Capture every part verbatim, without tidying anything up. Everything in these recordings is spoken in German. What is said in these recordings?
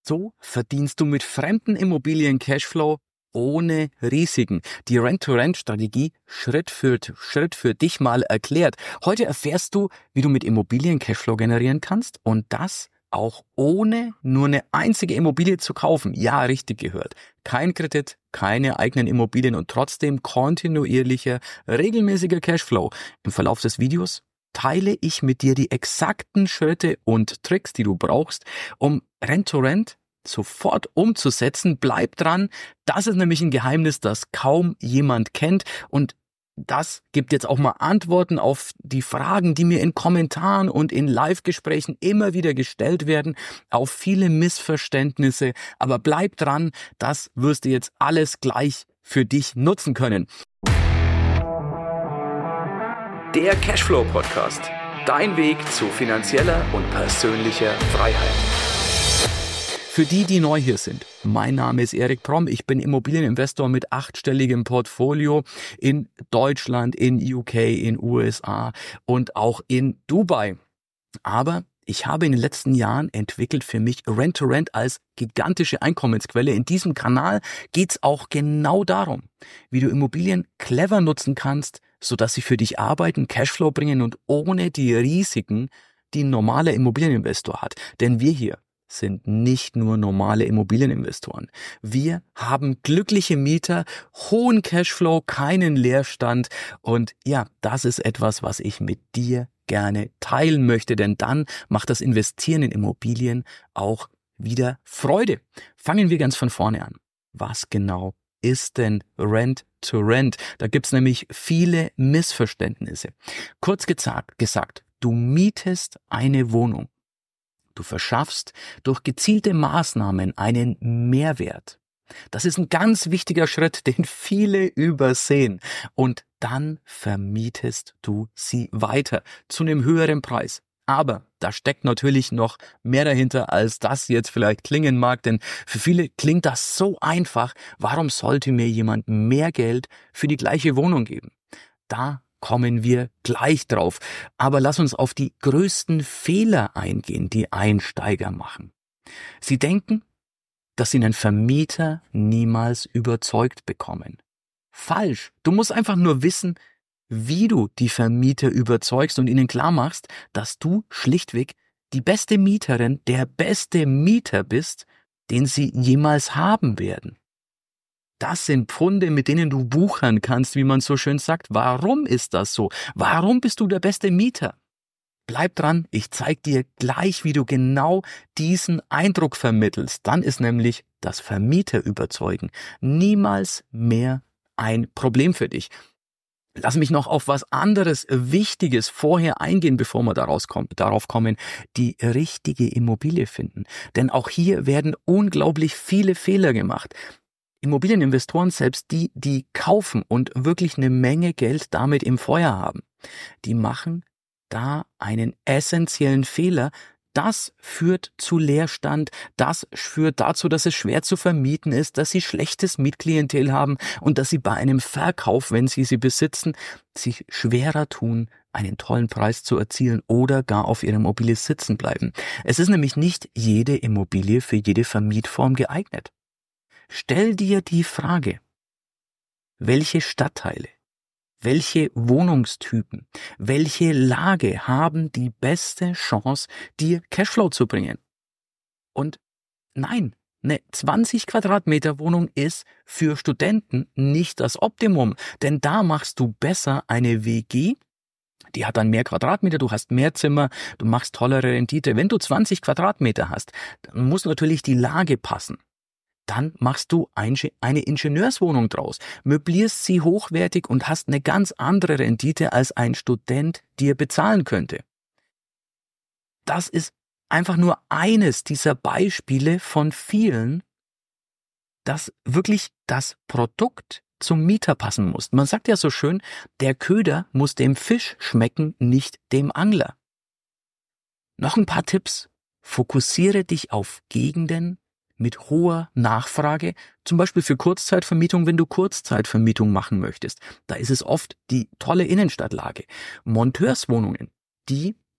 So verdienst du mit fremden Immobilien Cashflow ohne Risiken. Die Rent-to-Rent-Strategie Schritt für Schritt für dich mal erklärt. Heute erfährst du, wie du mit Immobilien Cashflow generieren kannst und das auch ohne nur eine einzige Immobilie zu kaufen. Ja, richtig gehört. Kein Kredit, keine eigenen Immobilien und trotzdem kontinuierlicher, regelmäßiger Cashflow. Im Verlauf des Videos teile ich mit dir die exakten Schritte und Tricks, die du brauchst, um Rent-to-Rent sofort umzusetzen. Bleib dran. Das ist nämlich ein Geheimnis, das kaum jemand kennt und das gibt jetzt auch mal Antworten auf die Fragen, die mir in Kommentaren und in Live-Gesprächen immer wieder gestellt werden, auf viele Missverständnisse. Aber bleib dran, das wirst du jetzt alles gleich für dich nutzen können. Der Cashflow Podcast. Dein Weg zu finanzieller und persönlicher Freiheit. Für die, die neu hier sind, mein Name ist Erik Promm, ich bin Immobilieninvestor mit achtstelligem Portfolio in Deutschland, in U K, in U S A und auch in Dubai. Aber ich habe in den letzten Jahren entwickelt für mich Rent-to-Rent als gigantische Einkommensquelle. In diesem Kanal geht es auch genau darum, wie du Immobilien clever nutzen kannst, sodass sie für dich arbeiten, Cashflow bringen und ohne die Risiken, die ein normaler Immobilieninvestor hat. Denn wir hier sind nicht nur normale Immobilieninvestoren. Wir haben glückliche Mieter, hohen Cashflow, keinen Leerstand und ja, das ist etwas, was ich mit dir gerne teilen möchte, denn dann macht das Investieren in Immobilien auch wieder Freude. Fangen wir ganz von vorne an. Was genau ist denn Rent-to-Rent? Da gibt's nämlich viele Missverständnisse. Kurz gesagt, gesagt, du mietest eine Wohnung. Du verschaffst durch gezielte Maßnahmen einen Mehrwert. Das ist ein ganz wichtiger Schritt, den viele übersehen. Und dann vermietest du sie weiter zu einem höheren Preis. Aber da steckt natürlich noch mehr dahinter, als das jetzt vielleicht klingen mag, denn für viele klingt das so einfach. Warum sollte mir jemand mehr Geld für die gleiche Wohnung geben? Da kommen wir gleich drauf. Aber lass uns auf die größten Fehler eingehen, die Einsteiger machen. Sie denken, dass sie einen Vermieter niemals überzeugt bekommen. Falsch. Du musst einfach nur wissen, wie du die Vermieter überzeugst und ihnen klar machst, dass du schlichtweg die beste Mieterin, der beste Mieter bist, den sie jemals haben werden. Das sind Pfunde, mit denen du wuchern kannst, wie man so schön sagt. Warum ist das so? Warum bist du der beste Mieter? Bleib dran, ich zeig dir gleich, wie du genau diesen Eindruck vermittelst. Dann ist nämlich das Vermieter überzeugen niemals mehr ein Problem für dich. Lass mich noch auf was anderes Wichtiges vorher eingehen, bevor wir daraus kommen, darauf kommen, die richtige Immobilie finden. Denn auch hier werden unglaublich viele Fehler gemacht. Immobilieninvestoren, selbst die, die kaufen und wirklich eine Menge Geld damit im Feuer haben, die machen da einen essentiellen Fehler. Das führt zu Leerstand, das führt dazu, dass es schwer zu vermieten ist, dass sie schlechtes Mietklientel haben und dass sie bei einem Verkauf, wenn sie sie besitzen, sich schwerer tun, einen tollen Preis zu erzielen oder gar auf ihrer Immobilie sitzen bleiben. Es ist nämlich nicht jede Immobilie für jede Vermietform geeignet. Stell dir die Frage, welche Stadtteile, welche Wohnungstypen, welche Lage haben die beste Chance, dir Cashflow zu bringen? Und nein, eine zwanzig Quadratmeter Wohnung ist für Studenten nicht das Optimum, denn da machst du besser eine W G, die hat dann mehr Quadratmeter, du hast mehr Zimmer, du machst tollere Rendite. Wenn du zwanzig Quadratmeter hast, dann muss natürlich die Lage passen. Dann machst du eine Ingenieurswohnung draus, möblierst sie hochwertig und hast eine ganz andere Rendite, als ein Student dir bezahlen könnte. Das ist einfach nur eines dieser Beispiele von vielen, dass wirklich das Produkt zum Mieter passen muss. Man sagt ja so schön, der Köder muss dem Fisch schmecken, nicht dem Angler. Noch ein paar Tipps. Fokussiere dich auf Gegenden mit hoher Nachfrage, zum Beispiel für Kurzzeitvermietung, wenn du Kurzzeitvermietung machen möchtest. Da ist es oft die tolle Innenstadtlage. Monteurswohnungen, die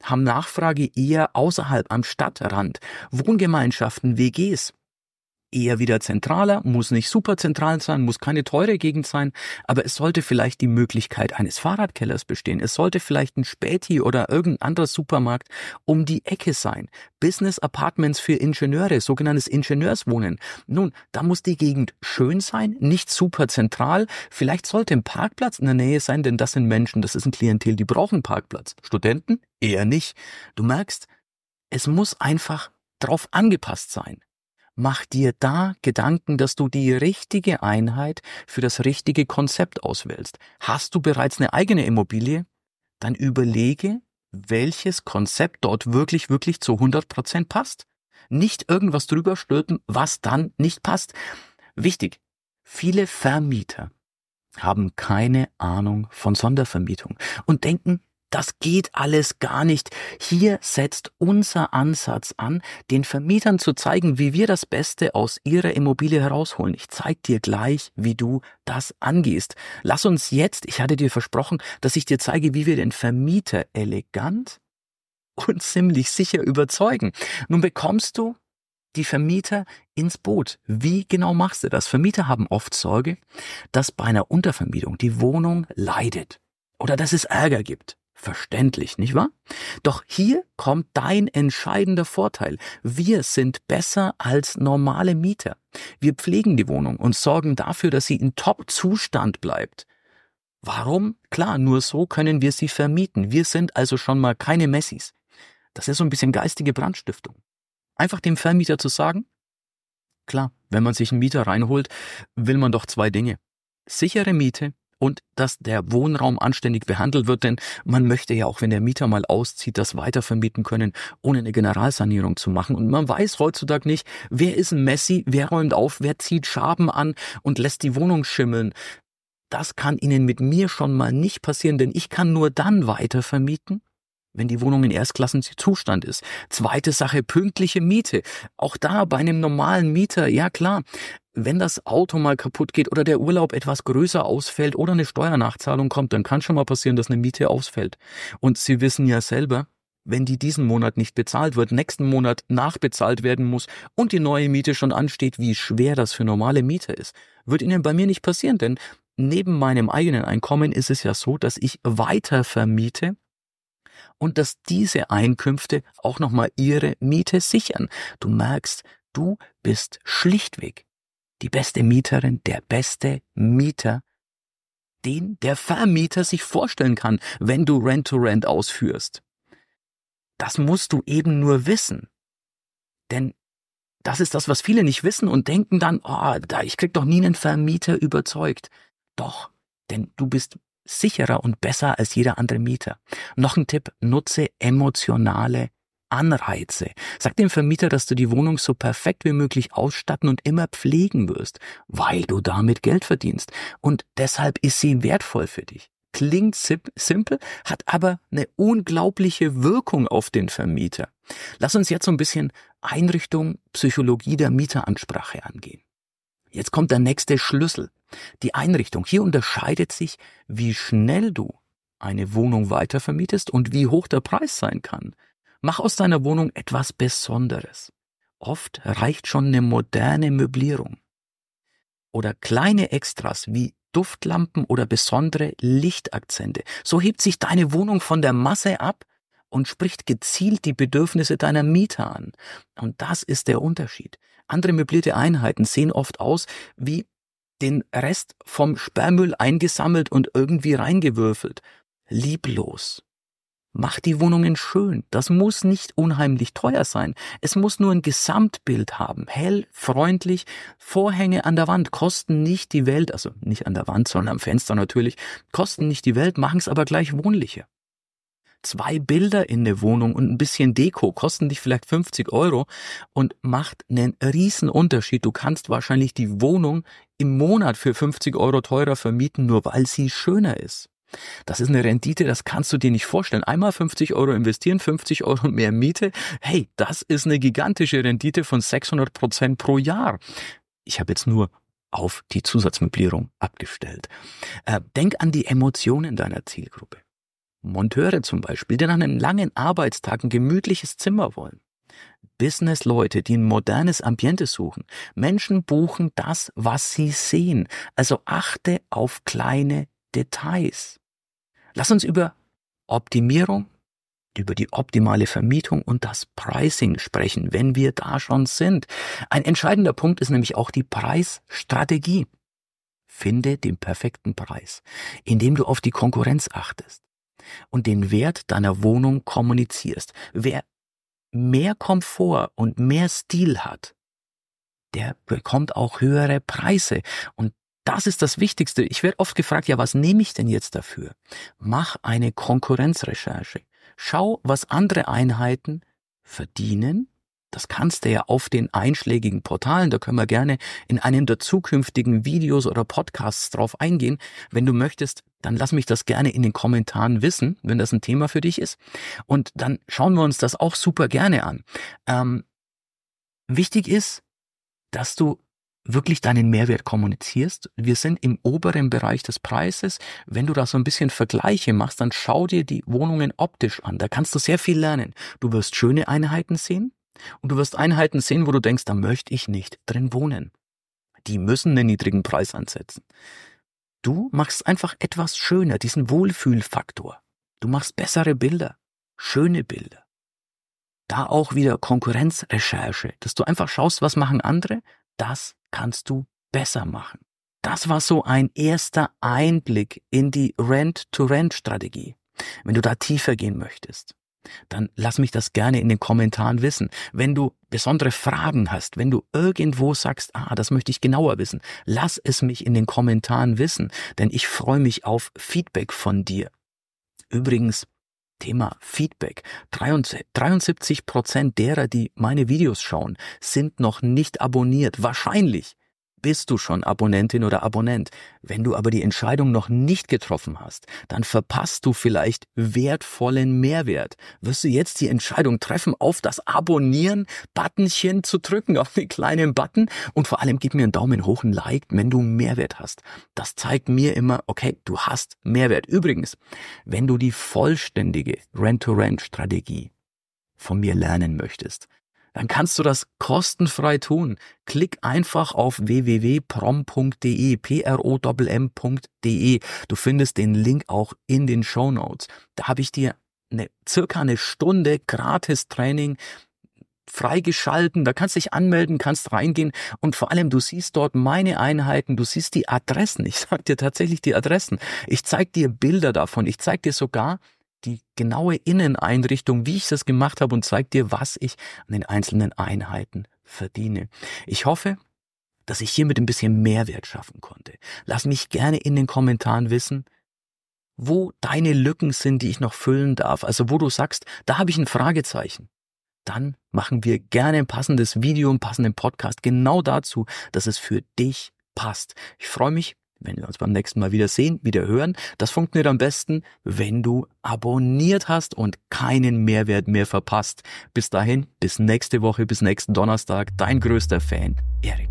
haben Nachfrage eher außerhalb am Stadtrand. Wohngemeinschaften, W Gs, eher wieder zentraler, muss nicht super zentral sein, muss keine teure Gegend sein, aber es sollte vielleicht die Möglichkeit eines Fahrradkellers bestehen. Es sollte vielleicht ein Späti oder irgendein anderer Supermarkt um die Ecke sein. Business Apartments für Ingenieure, sogenanntes Ingenieurswohnen. Nun, da muss die Gegend schön sein, nicht super zentral. Vielleicht sollte ein Parkplatz in der Nähe sein, denn das sind Menschen, das ist ein Klientel, die brauchen einen Parkplatz. Studenten? Eher nicht. Du merkst, es muss einfach drauf angepasst sein. Mach dir da Gedanken, dass du die richtige Einheit für das richtige Konzept auswählst. Hast du bereits eine eigene Immobilie? Dann überlege, welches Konzept dort wirklich, wirklich zu hundert Prozent passt. Nicht irgendwas drüber stülpen, was dann nicht passt. Wichtig, viele Vermieter haben keine Ahnung von Sondervermietung und denken, das geht alles gar nicht. Hier setzt unser Ansatz an, den Vermietern zu zeigen, wie wir das Beste aus ihrer Immobilie herausholen. Ich zeige dir gleich, wie du das angehst. Lass uns jetzt, ich hatte dir versprochen, dass ich dir zeige, wie wir den Vermieter elegant und ziemlich sicher überzeugen. Nun bekommst du die Vermieter ins Boot. Wie genau machst du das? Vermieter haben oft Sorge, dass bei einer Untervermietung die Wohnung leidet oder dass es Ärger gibt. Verständlich, nicht wahr? Doch hier kommt dein entscheidender Vorteil. Wir sind besser als normale Mieter. Wir pflegen die Wohnung und sorgen dafür, dass sie in Top-Zustand bleibt. Warum? Klar, nur so können wir sie vermieten. Wir sind also schon mal keine Messis. Das ist so ein bisschen geistige Brandstiftung. Einfach dem Vermieter zu sagen, klar, wenn man sich einen Mieter reinholt, will man doch zwei Dinge. Sichere Miete und dass der Wohnraum anständig behandelt wird, denn man möchte ja auch, wenn der Mieter mal auszieht, das weitervermieten können, ohne eine Generalsanierung zu machen. Und man weiß heutzutage nicht, wer ist ein Messi, wer räumt auf, wer zieht Schaben an und lässt die Wohnung schimmeln. Das kann Ihnen mit mir schon mal nicht passieren, denn ich kann nur dann weitervermieten, wenn die Wohnung in Erstklassenzustand ist. Zweite Sache, pünktliche Miete. Auch da bei einem normalen Mieter, ja klar, wenn das Auto mal kaputt geht oder der Urlaub etwas größer ausfällt oder eine Steuernachzahlung kommt, dann kann schon mal passieren, dass eine Miete ausfällt. Und Sie wissen ja selber, wenn die diesen Monat nicht bezahlt wird, nächsten Monat nachbezahlt werden muss und die neue Miete schon ansteht, wie schwer das für normale Mieter ist, wird Ihnen bei mir nicht passieren, denn neben meinem eigenen Einkommen ist es ja so, dass ich weiter vermiete und dass diese Einkünfte auch nochmal ihre Miete sichern. Du merkst, du bist schlichtweg die beste Mieterin, der beste Mieter, den der Vermieter sich vorstellen kann, wenn du Rent-to-Rent ausführst. Das musst du eben nur wissen. Denn das ist das, was viele nicht wissen und denken dann, oh, ich krieg doch nie einen Vermieter überzeugt. Doch, denn du bist sicherer und besser als jeder andere Mieter. Noch ein Tipp, nutze emotionale Anreize. Sag dem Vermieter, dass du die Wohnung so perfekt wie möglich ausstatten und immer pflegen wirst, weil du damit Geld verdienst. Und deshalb ist sie wertvoll für dich. Klingt simpel, hat aber eine unglaubliche Wirkung auf den Vermieter. Lass uns jetzt so ein bisschen Einrichtung, Psychologie der Mieteransprache angehen. Jetzt kommt der nächste Schlüssel. Die Einrichtung. Hier unterscheidet sich, wie schnell du eine Wohnung weitervermietest und wie hoch der Preis sein kann. Mach aus deiner Wohnung etwas Besonderes. Oft reicht schon eine moderne Möblierung. Oder kleine Extras wie Duftlampen oder besondere Lichtakzente. So hebt sich deine Wohnung von der Masse ab und spricht gezielt die Bedürfnisse deiner Mieter an. Und das ist der Unterschied. Andere möblierte Einheiten sehen oft aus wie den Rest vom Sperrmüll eingesammelt und irgendwie reingewürfelt. Lieblos. Mach die Wohnungen schön. Das muss nicht unheimlich teuer sein. Es muss nur ein Gesamtbild haben. Hell, freundlich. Vorhänge an der Wand kosten nicht die Welt. Also nicht an der Wand, sondern am Fenster natürlich. Kosten nicht die Welt, machen es aber gleich wohnlicher. Zwei Bilder in der Wohnung und ein bisschen Deko kosten dich vielleicht fünfzig Euro und macht einen riesen Unterschied. Du kannst wahrscheinlich die Wohnung im Monat für fünfzig Euro teurer vermieten, nur weil sie schöner ist. Das ist eine Rendite, das kannst du dir nicht vorstellen. Einmal fünfzig Euro investieren, fünfzig Euro mehr Miete. Hey, das ist eine gigantische Rendite von sechshundert Prozent pro Jahr. Ich habe jetzt nur auf die Zusatzmöblierung abgestellt. Äh, denk an die Emotionen deiner Zielgruppe. Monteure zum Beispiel, die nach einem langen Arbeitstag ein gemütliches Zimmer wollen. Businessleute, die ein modernes Ambiente suchen. Menschen buchen das, was sie sehen. Also achte auf kleine Details. Lass uns über Optimierung, über die optimale Vermietung und das Pricing sprechen, wenn wir da schon sind. Ein entscheidender Punkt ist nämlich auch die Preisstrategie. Finde den perfekten Preis, indem du auf die Konkurrenz achtest und den Wert deiner Wohnung kommunizierst. Wer mehr Komfort und mehr Stil hat, der bekommt auch höhere Preise. Und das ist das Wichtigste. Ich werde oft gefragt, ja, was nehme ich denn jetzt dafür? Mach eine Konkurrenzrecherche. Schau, was andere Einheiten verdienen. Das kannst du ja auf den einschlägigen Portalen, da können wir gerne in einem der zukünftigen Videos oder Podcasts drauf eingehen. Wenn du möchtest, dann lass mich das gerne in den Kommentaren wissen, wenn das ein Thema für dich ist. Und dann schauen wir uns das auch super gerne an. Ähm, wichtig ist, dass du wirklich deinen Mehrwert kommunizierst. Wir sind im oberen Bereich des Preises. Wenn du da so ein bisschen Vergleiche machst, dann schau dir die Wohnungen optisch an. Da kannst du sehr viel lernen. Du wirst schöne Einheiten sehen und du wirst Einheiten sehen, wo du denkst, da möchte ich nicht drin wohnen. Die müssen einen niedrigen Preis ansetzen. Du machst einfach etwas schöner, diesen Wohlfühlfaktor. Du machst bessere Bilder, schöne Bilder. Da auch wieder Konkurrenzrecherche, dass du einfach schaust, was machen andere, das kannst du besser machen. Das war so ein erster Einblick in die Rent-to-Rent-Strategie. Wenn du da tiefer gehen möchtest, dann lass mich das gerne in den Kommentaren wissen. Wenn du besondere Fragen hast, wenn du irgendwo sagst, ah, das möchte ich genauer wissen, lass es mich in den Kommentaren wissen, denn ich freue mich auf Feedback von dir. Übrigens, Thema Feedback. dreiundsiebzig Prozent derer, die meine Videos schauen, sind noch nicht abonniert. Wahrscheinlich bist du schon Abonnentin oder Abonnent. Wenn du aber die Entscheidung noch nicht getroffen hast, dann verpasst du vielleicht wertvollen Mehrwert. Wirst du jetzt die Entscheidung treffen, auf das Abonnieren-Buttonchen zu drücken, auf den kleinen Button, und vor allem gib mir einen Daumen hoch, ein Like, wenn du Mehrwert hast. Das zeigt mir immer, okay, du hast Mehrwert. Übrigens, wenn du die vollständige Rent-to-Rent-Strategie von mir lernen möchtest, dann kannst du das kostenfrei tun. Klick einfach auf w w w punkt prom punkt d e, p r o m m punkt d e. Du findest den Link auch in den Shownotes. Da habe ich dir eine, circa eine Stunde Gratis-Training freigeschalten. Da kannst du dich anmelden, kannst reingehen und vor allem, du siehst dort meine Einheiten, du siehst die Adressen. Ich sag dir tatsächlich die Adressen. Ich zeig dir Bilder davon. Ich zeig dir sogar die genaue Inneneinrichtung, wie ich das gemacht habe, und zeige dir, was ich an den einzelnen Einheiten verdiene. Ich hoffe, dass ich hiermit ein bisschen Mehrwert schaffen konnte. Lass mich gerne in den Kommentaren wissen, wo deine Lücken sind, die ich noch füllen darf. Also wo du sagst, da habe ich ein Fragezeichen. Dann machen wir gerne ein passendes Video, einen passenden Podcast genau dazu, dass es für dich passt. Ich freue mich, wenn wir uns beim nächsten Mal wieder sehen, wieder hören. Das funktioniert am besten, wenn du abonniert hast und keinen Mehrwert mehr verpasst. Bis dahin, bis nächste Woche, bis nächsten Donnerstag. Dein größter Fan, Erik.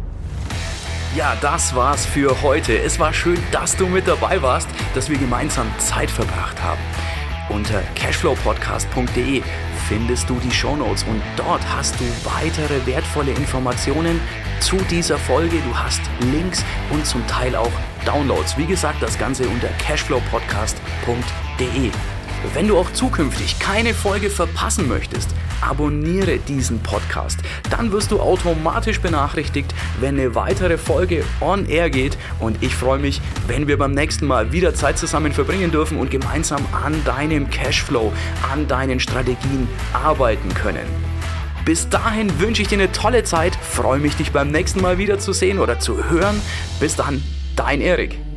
Ja, das war's für heute. Es war schön, dass du mit dabei warst, dass wir gemeinsam Zeit verbracht haben. Unter cashflow podcast punkt d e findest du die Shownotes und dort hast du weitere wertvolle Informationen zu dieser Folge. Du hast Links und zum Teil auch Downloads. Wie gesagt, das Ganze unter cashflow podcast punkt d e. Wenn du auch zukünftig keine Folge verpassen möchtest, abonniere diesen Podcast. Dann wirst du automatisch benachrichtigt, wenn eine weitere Folge on air geht. Und ich freue mich, wenn wir beim nächsten Mal wieder Zeit zusammen verbringen dürfen und gemeinsam an deinem Cashflow, an deinen Strategien arbeiten können. Bis dahin wünsche ich dir eine tolle Zeit. Freue mich, dich beim nächsten Mal wieder zu sehen oder zu hören. Bis dann, dein Erik.